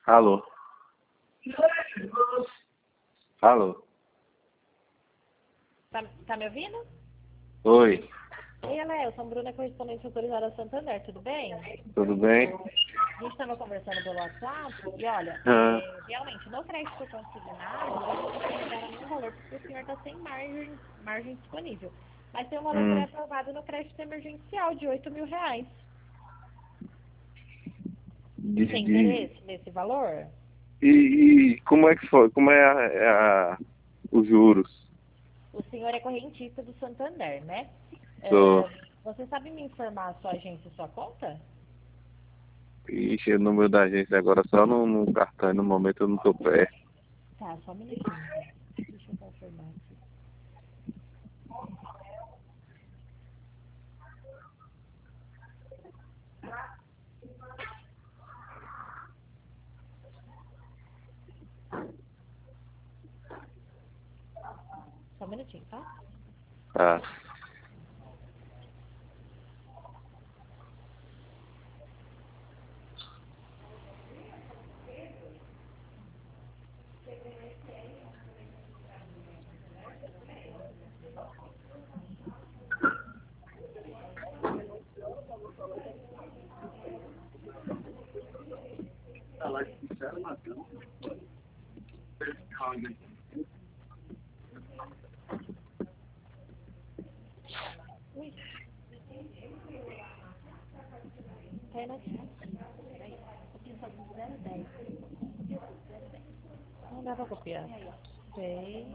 Alô? Alô? Tá me ouvindo? Oi, Ei, Léo, eu sou a Bruna, correspondente autorizada Santander, tudo bem? tudo bem? A gente estava conversando pelo WhatsApp e olha, Ah, realmente no crédito consignado eu não consigo liberar nenhum valor porque o senhor está sem margem disponível. Mas tem um valor hum, pré-aprovado no crédito emergencial de R$ 8.000. Você de, tem de, interesse nesse valor? e como é que foi? Como é os juros? O senhor é correntista do Santander, né? Tô, Você sabe me informar a sua agência e sua conta? ixi, o número da agência agora só no cartão, no momento eu não tô perto. Tá, só um minutinho, então. Deixa eu confirmar aqui. Só um minutinho, tá? Tá, Ui, cai na chat. Peraí. Aqui só tem 010. Não dá pra copiar. Sei.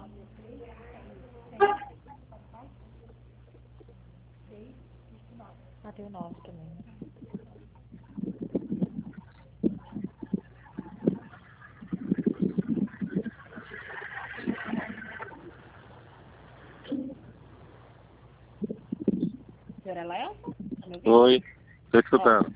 Ah, tem o 9 também, né? Senhora Léo? Tá me ouvindo? oi, tô Ó, escutando.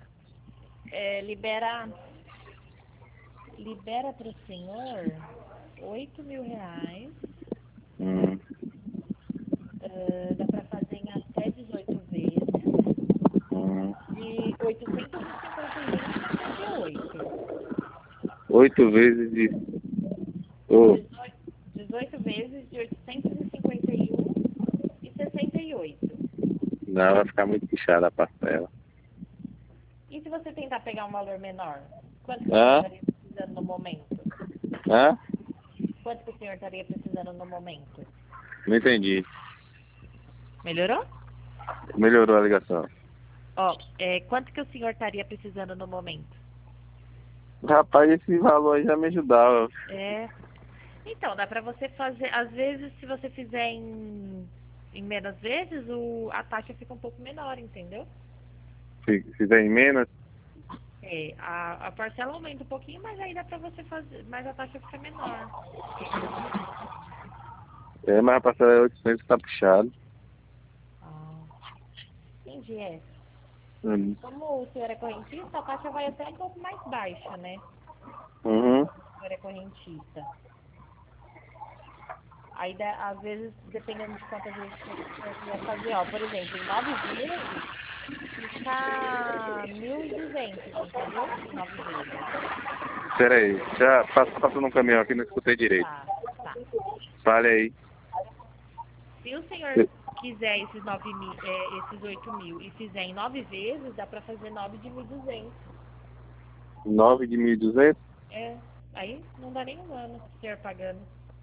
libera pro senhor R$ 8.000. Hum, Dá pra fazer em até 18 vezes. hum. De 851,68. 8 vezes de... Ô, 18 vezes de 851,68. não, vai ficar muito puxada a parcela. E se você tentar pegar um valor menor? Quanto que o senhor Hã? estaria precisando no momento? Hã? Quanto que o senhor estaria precisando no momento? Não entendi. Melhorou? Melhorou a ligação. Ó, quanto que o senhor estaria precisando no momento? Rapaz, esse valor aí já me ajudava. É. Então, dá pra você fazer, às vezes, se você fizer em menos vezes, a taxa fica um pouco menor, entendeu? Se fizer em menos, A parcela aumenta um pouquinho, mas aí dá pra você fazer, mas a taxa fica menor. mas a parcela é 800, tá puxado. Ah, entendi, é. Hum. Como o senhor é correntista, a taxa vai até um pouco mais baixa, né? Uhum. O senhor é correntista. Aí, às vezes, dependendo de quantas vezes que o senhor quiser fazer, ó, por exemplo, em 9 vezes, fica 1.200, entendeu? Em 9 vezes. Pera aí, já passou num caminhão aqui, não escutei direito. Tá, tá. Fale aí. Se o senhor quiser esses 8.000 e fizer em 9 vezes, dá pra fazer 9 de 1.200. 9 de 1.200? É, aí não dá nem um ano o senhor pagando.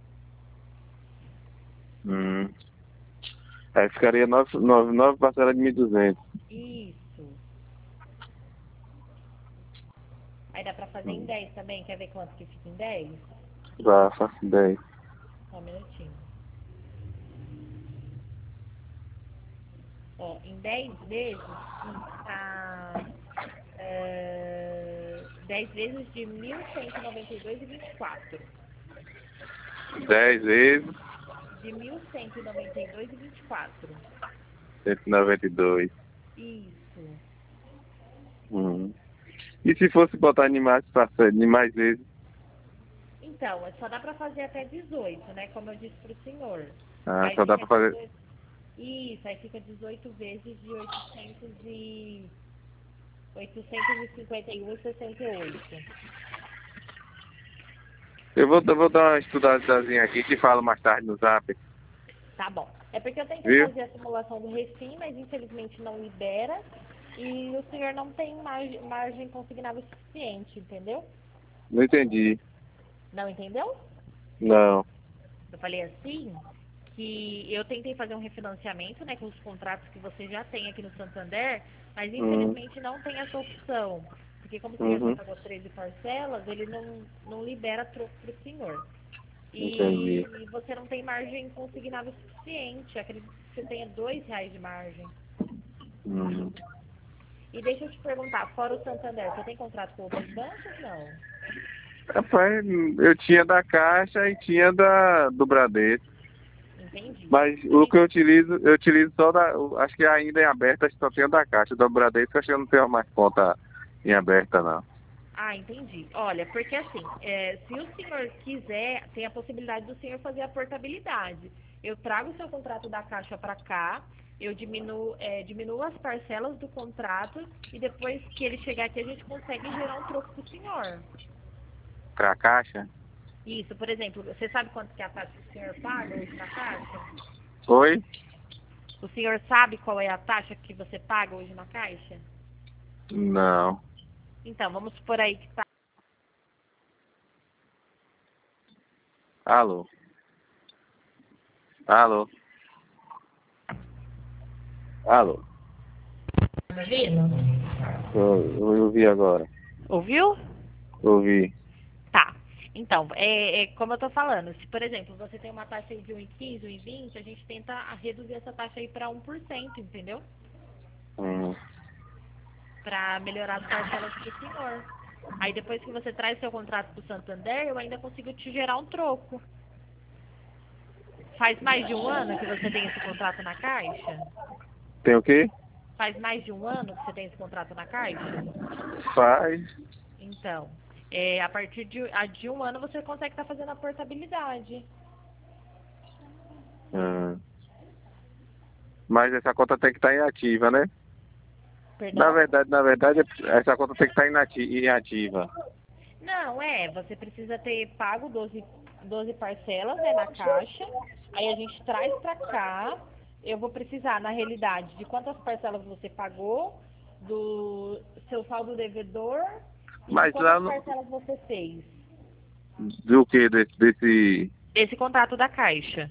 Aí ficaria 9 parcelas de 1.200. Isso. Aí dá pra fazer em 10 também. Quer ver quanto que fica em 10? Vá, faço 10. Só um minutinho. Ó, em 10 vezes fica 10 vezes de 1.192,24. 10 vezes De 1.192,24. 192. Isso. Hum. E se fosse botar animais vezes? Então, só dá pra fazer até 18, né? Como eu disse pro senhor. Ah, Aí só dá fica pra fazer. 18. Isso, aí fica 18 vezes de 851,68. Eu vou dar uma estudadazinha aqui e te falo mais tarde no zap. Tá bom. É porque eu tentei Viu? fazer a simulação do Refim, mas infelizmente não libera. E o senhor não tem margem consignável suficiente, entendeu? Não entendi. Não entendeu? Não. Eu falei assim, que eu tentei fazer um refinanciamento, né, com os contratos que você já tem aqui no Santander, mas Uhum. infelizmente não tem essa opção. Porque como o senhor só Uhum. pagou 13 parcelas, ele não libera troco para o senhor. Entendi. E você não tem margem consignável suficiente. Acredito que você tenha R$ 2 de margem. Uhum. E deixa eu te perguntar, fora o Santander, você tem contrato com outros bancos? Não. Rapaz, eu tinha da Caixa e tinha do Bradesco. Entendi. Mas o que eu utilizo só acho que ainda em aberta, acho que só tenho da Caixa. Do Bradesco, acho que eu não tenho mais conta em aberta, não. Ah, entendi. Olha, porque assim, se o senhor quiser, tem a possibilidade do senhor fazer a portabilidade. Eu trago o seu contrato da Caixa para cá, eu diminuo as parcelas do contrato e depois que ele chegar aqui a gente consegue gerar um troco para o senhor. Pra Caixa? Isso, por exemplo, você sabe quanto que é a taxa que o senhor paga hoje na Caixa? Oi? O senhor sabe qual é a taxa que você paga hoje na Caixa? Não. Então, vamos supor aí que tá. Alô? Alô? Alô? Tá me ouvindo? Eu ouvi agora. Ouviu? Ouvi. Tá. Então, como eu tô falando, se, por exemplo, você tem uma taxa aí de 1,15, 1,20, a gente tenta reduzir essa taxa aí para 1%, entendeu? Hum. Para melhorar as parcelas pro senhor. Aí depois que você traz seu contrato pro Santander, eu ainda consigo te gerar um troco. Faz mais de um ano que você tem esse contrato na Caixa? Tem o quê? Faz mais de um ano que você tem esse contrato na Caixa? Faz. Então, a partir de um ano você consegue estar fazendo a portabilidade. Hum. Mas essa conta tem que estar inativa, né? Perdão? Na verdade, essa conta tem que estar inativa. Não, você precisa ter pago 12 parcelas, né, na Caixa. Aí a gente traz pra cá. Eu vou precisar, na realidade, de quantas parcelas você pagou, do seu saldo devedor e de Mas lá quantas no, parcelas você fez. do que desse. Esse contrato da Caixa.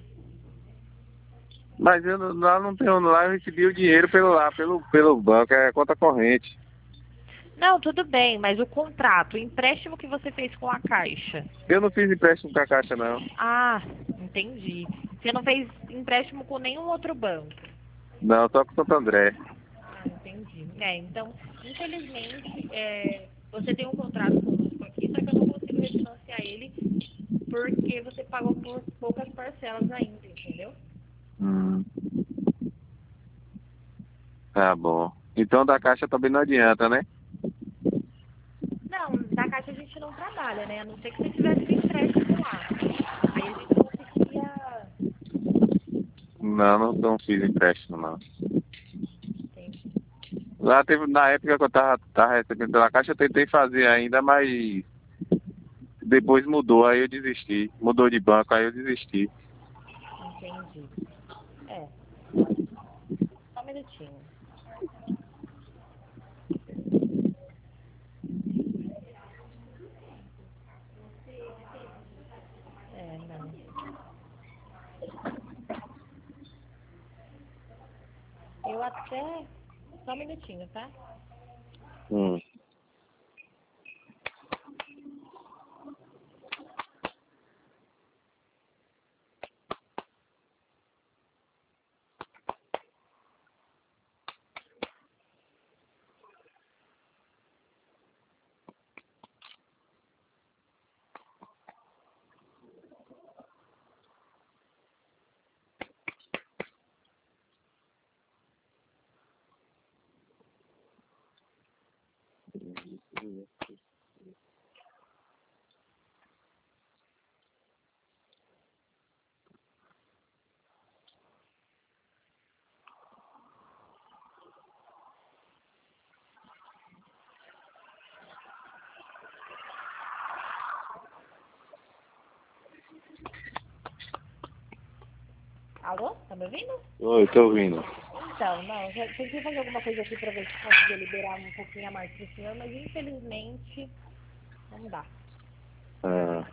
Mas lá não tenho, lá eu recebi o dinheiro pelo banco, é conta corrente. Não, tudo bem, mas o contrato, o empréstimo que você fez com a Caixa. Eu não fiz empréstimo com a Caixa, não. Ah, entendi. Você não fez empréstimo com nenhum outro banco. Não, só com Santo André. Ah, entendi. Então, infelizmente, você tem um contrato conosco aqui, só que eu não consigo refinanciar ele porque você pagou por poucas parcelas ainda, entendeu? Hum, tá bom. Então da Caixa também não adianta, né? Não, da Caixa a gente não trabalha, né? A não ser que você tivesse um empréstimo lá. Aí a gente conseguiria. Não, não fiz empréstimo, não. Entendi. Lá teve, na época que eu tava recebendo pela Caixa, eu tentei fazer ainda, mas depois mudou, aí eu desisti. Mudou de banco, aí eu desisti. Entendi. É, só um minutinho. Não. Eu até. Só um minutinho, tá? Hum. Alô? Tá me ouvindo? Oi, tô ouvindo. Então, não, eu já tentei fazer alguma coisa aqui pra ver se conseguia liberar um pouquinho a mais pro senhor, mas infelizmente não dá. Ah,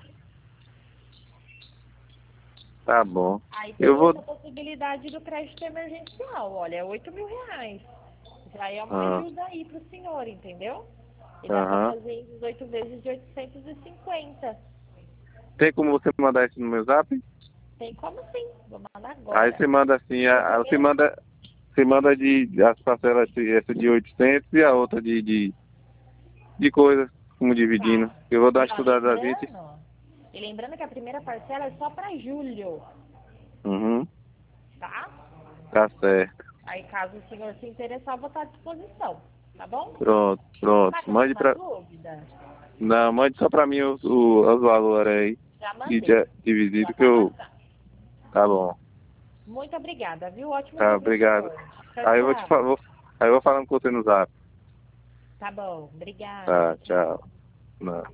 tá bom. Aí Eu tem essa vou. possibilidade do crédito emergencial, olha, é 8.000 reais. Já é uma Ah, ajuda aí pro senhor, entendeu? E dá pra aham. fazer em 18 vezes de 850. Tem como você mandar isso no meu zap? Tem como sim, vou mandar Aí agora. você manda assim, Seu você primeiro manda. Você manda as parcelas, essa de 800 e a outra de coisas, como dividindo. tá. Eu vou dar uma E ó, estudada da gente. lembrando que a primeira parcela é só pra julho, Uhum, tá? tá certo. Aí caso o senhor se interessar, eu vou estar à disposição, tá bom? Pronto, pronto. Tá com Mande alguma pra. dúvida? Não, mande só pra mim os valores aí. Já E mandei. Já dividido que tá eu. passando. Tá bom. Muito obrigada, viu? Ótimo Tá, dia pro obrigado. senhor. Tchau, Aí eu vou te tchau. falar. Aí eu vou falando com você no zap. Tá bom, obrigada. Tá, Tchau, tchau. tchau. Não.